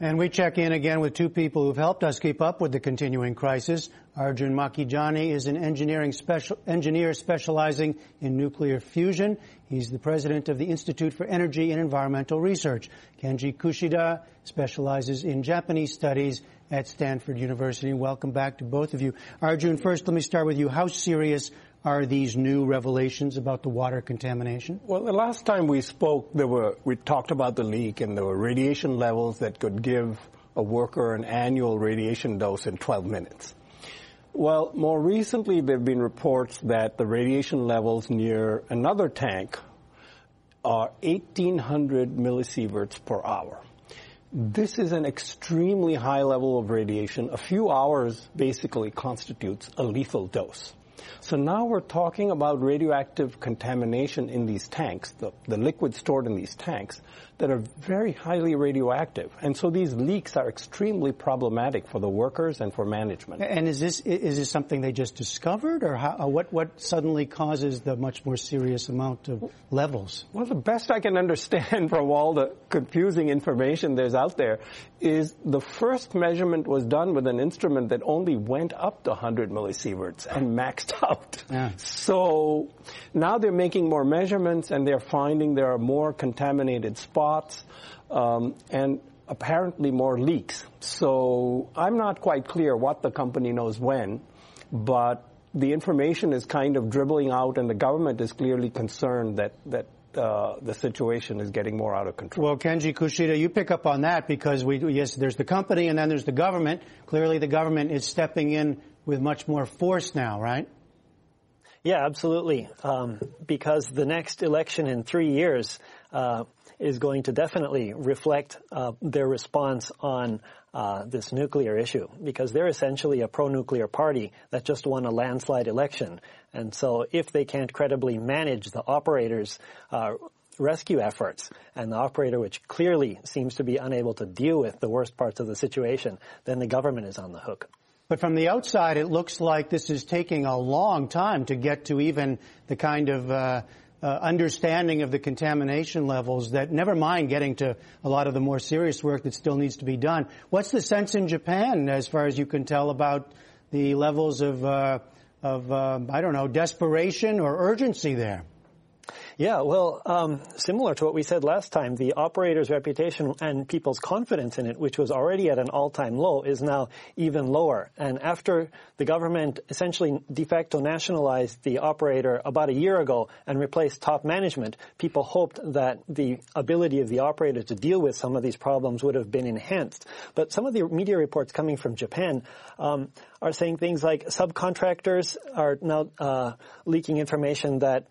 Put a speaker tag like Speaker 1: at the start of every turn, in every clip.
Speaker 1: And we check in again with two people who've helped us keep up with the continuing crisis. Arjun Makhijani is an engineer specializing in nuclear fusion. He's the president of the Institute for Energy and Environmental Research. Kenji Kushida specializes in Japanese studies at Stanford University. Welcome back to both of you. Arjun, first let me start with you. How serious are these new revelations about the water contamination?
Speaker 2: Well, the last time we spoke, we talked about the leak, and there were radiation levels that could give a worker an annual radiation dose in 12 minutes. Well, more recently, there have been reports that the radiation levels near another tank are 1,800 millisieverts per hour. This is an extremely high level of radiation. A few hours basically constitutes a lethal dose. So now we're talking about radioactive contamination in these tanks, the liquid stored in these tanks, that are very highly radioactive. And so these leaks are extremely problematic for the workers and for management.
Speaker 1: And is this something they just discovered, or what suddenly causes the much more serious amount of levels?
Speaker 2: Well, the best I can understand from all the confusing information there's out there is the first measurement was done with an instrument that only went up to 100 millisieverts and maxed out.
Speaker 1: Yeah.
Speaker 2: So now they're making more measurements, and they're finding there are more contaminated spots and apparently more leaks. So I'm not quite clear what the company knows when, but the information is kind of dribbling out, and the government is clearly concerned that the situation is getting more out of control.
Speaker 1: Well, Kenji Kushida, you pick up on that because yes, there's the company and then there's the government. Clearly the government is stepping in with much more force now, right?
Speaker 3: Yeah, absolutely. Because the next election in 3 years is going to definitely reflect their response on this nuclear issue, because they're essentially a pro-nuclear party that just won a landslide election. And so if they can't credibly manage the operator's rescue efforts, and the operator which clearly seems to be unable to deal with the worst parts of the situation, then the government is on the hook.
Speaker 1: But from the outside, it looks like this is taking a long time to get to even the kind of understanding of the contamination levels, that never mind getting to a lot of the more serious work that still needs to be done. What's the sense in Japan, as far as you can tell, about the levels of I don't know, desperation or urgency there?
Speaker 3: Yeah, well, similar to what we said last time, the operator's reputation and people's confidence in it, which was already at an all-time low, is now even lower. And after the government essentially de facto nationalized the operator about a year ago and replaced top management, people hoped that the ability of the operator to deal with some of these problems would have been enhanced. But some of the media reports coming from Japan are saying things like subcontractors are now leaking information that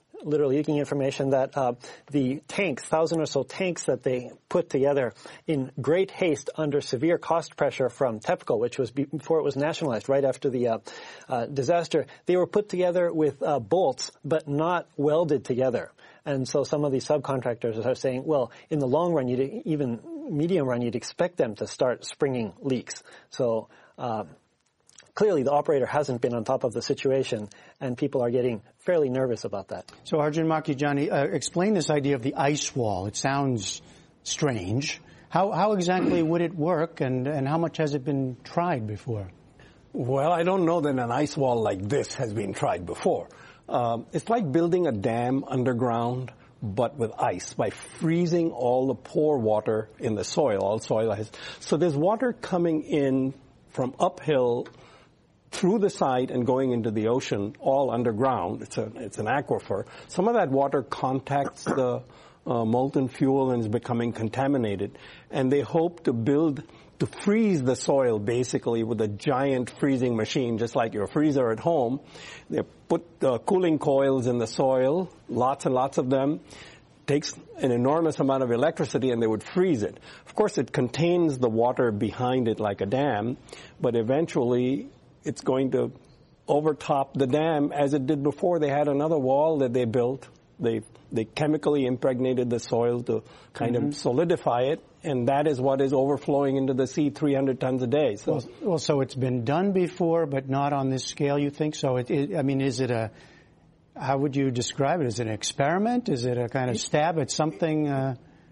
Speaker 3: the tanks, 1,000 or so tanks that they put together in great haste under severe cost pressure from TEPCO, which was before it was nationalized, right after the disaster, they were put together with bolts but not welded together. And so some of these subcontractors are saying, well, in the long run, even medium run, you'd expect them to start springing leaks. So clearly, the operator hasn't been on top of the situation, and people are getting fairly nervous about that.
Speaker 1: So, Arjun Makhijani, explain this idea of the ice wall. It sounds strange. How exactly would it work, and how much has it been tried before?
Speaker 2: Well, I don't know that an ice wall like this has been tried before. It's like building a dam underground, but with ice, by freezing all the pore water in the soil. All soil has. So there's water coming in from uphill through the site and going into the ocean, all underground. It's an aquifer. Some of that water contacts the molten fuel and is becoming contaminated. And they hope to freeze the soil basically with a giant freezing machine, just like your freezer at home. They put the cooling coils in the soil, lots and lots of them. Takes an enormous amount of electricity, and they would freeze it. Of course, it contains the water behind it like a dam, but eventually it's going to overtop the dam as it did before. They had another wall that they built. They chemically impregnated the soil to kind of solidify it, and that is what is overflowing into the sea 300 tons a day. So,
Speaker 1: well, so it's been done before, but not on this scale, you think? So, is it how would you describe it? Is it an experiment? Is it a kind of stab at something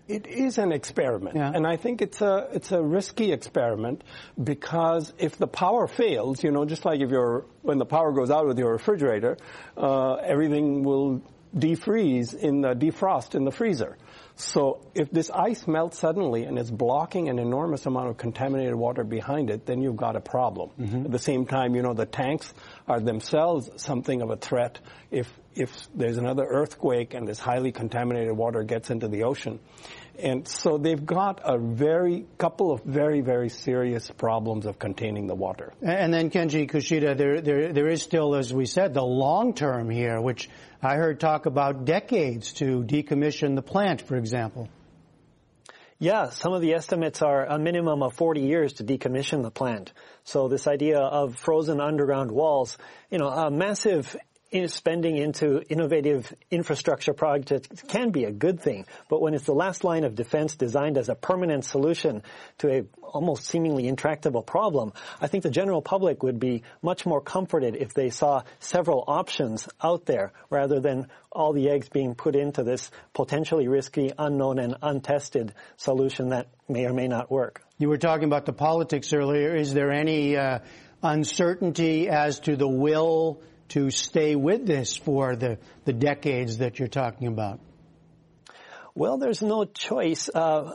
Speaker 2: It is an experiment,
Speaker 1: Yeah.
Speaker 2: and I think it's a risky experiment because if the power fails, just like when the power goes out with your refrigerator, everything will defrost in the freezer. So if this ice melts suddenly and it's blocking an enormous amount of contaminated water behind it, then you've got a problem. Mm-hmm. At the same time, the tanks are themselves something of a threat if there's another earthquake and this highly contaminated water gets into the ocean. And so they've got a couple of very, very serious problems of containing the water.
Speaker 1: And then, Kenji Kushida, there is still, as we said, the long term here, which I heard talk about decades to decommission the plant, for example.
Speaker 3: Yeah, some of the estimates are a minimum of 40 years to decommission the plant. So this idea of frozen underground walls, a massive spending into innovative infrastructure projects can be a good thing, but when it's the last line of defense designed as a permanent solution to a almost seemingly intractable problem, I think the general public would be much more comforted if they saw several options out there rather than all the eggs being put into this potentially risky, unknown, and untested solution that may or may not work.
Speaker 1: You were talking about the politics earlier. Is there any uncertainty as to the will to stay with this for the decades that you're talking about?
Speaker 3: Well, there's no choice.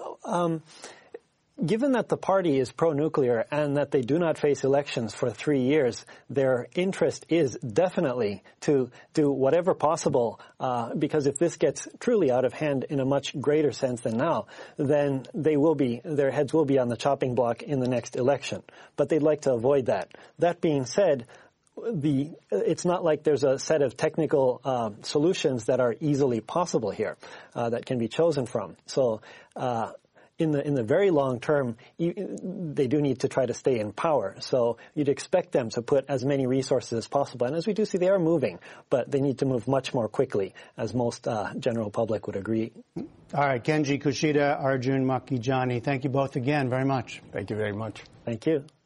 Speaker 3: Given that the party is pro-nuclear and that they do not face elections for 3 years, their interest is definitely to do whatever possible, because if this gets truly out of hand in a much greater sense than now, then their heads will be on the chopping block in the next election. But they'd like to avoid that. That being said, it's not like there's a set of technical solutions that are easily possible here that can be chosen from. So in the very long term, they do need to try to stay in power. So you'd expect them to put as many resources as possible. And as we do see, they are moving, but they need to move much more quickly, as most general public would agree.
Speaker 1: All right, Kenji Kushida, Arjun Makhijani, thank you both again very much.
Speaker 2: Thank you very much.
Speaker 3: Thank you.